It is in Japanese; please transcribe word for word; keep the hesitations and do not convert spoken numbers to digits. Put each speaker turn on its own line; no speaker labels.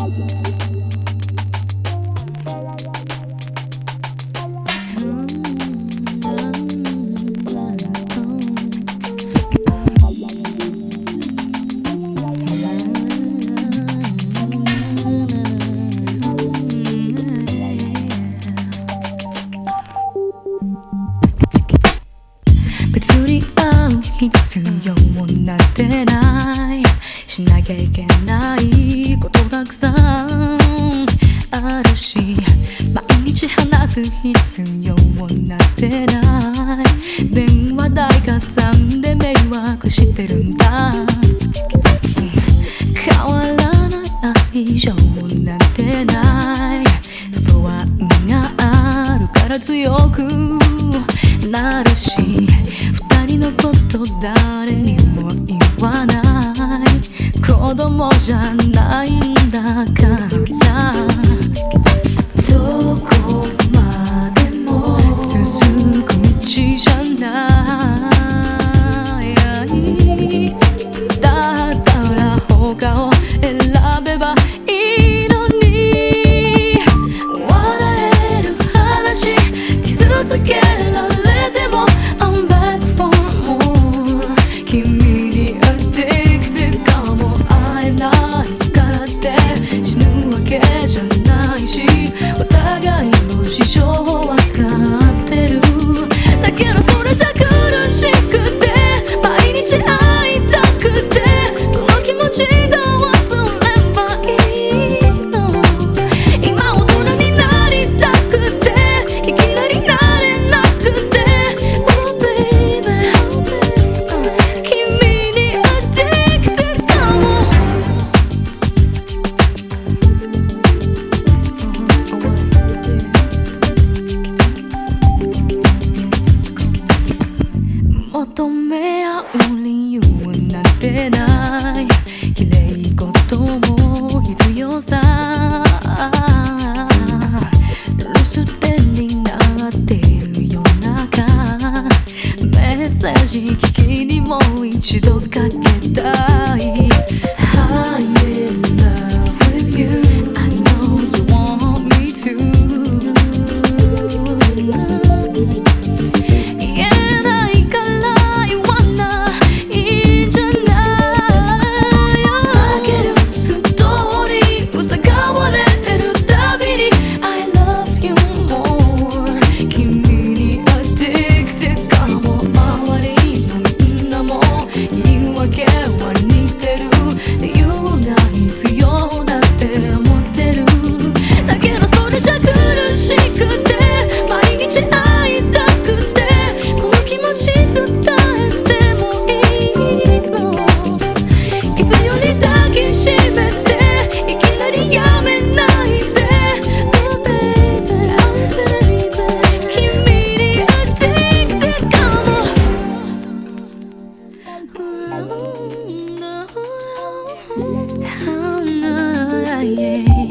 別に会う必要もなんてないしなきゃいけないことたくさんあるし毎日話す必要もなんてない電話代かさんで迷惑してるんだ変わらない愛情もなんてない不安があるから強くなるし二人のこと誰にも言わない子供じゃないんだからどこまでも続く道じゃないだったら他を選べばいいのに笑える話傷つけられてもI'm back for more 君に addicted かも会えないからって死ぬわけじゃないしお互いの事情わかってるだけどそれじゃ苦しくて毎日会いたくてこの気持ちどうすればいいの今大人になりたくていきなりなれなくてOh baby 君に addicted かも求め合う理由なんてない綺麗事も必要さ留守電になってる夜中メッセージ聞きにもう一度かけたい I'm in love with you I know you want me to言えないから言わないんじゃないだけどストーリー疑われてるたびに I love you more 君に addicted かも周りのみんなも言い訳は似てる理由が必要だって思ってるだけどそれじゃ苦しくて毎日会いたくてこの気持ち伝えてもいいの傷より抱きしめていきなりやめないで Oh baby, oh baby 君に addicted かもOh no, yeah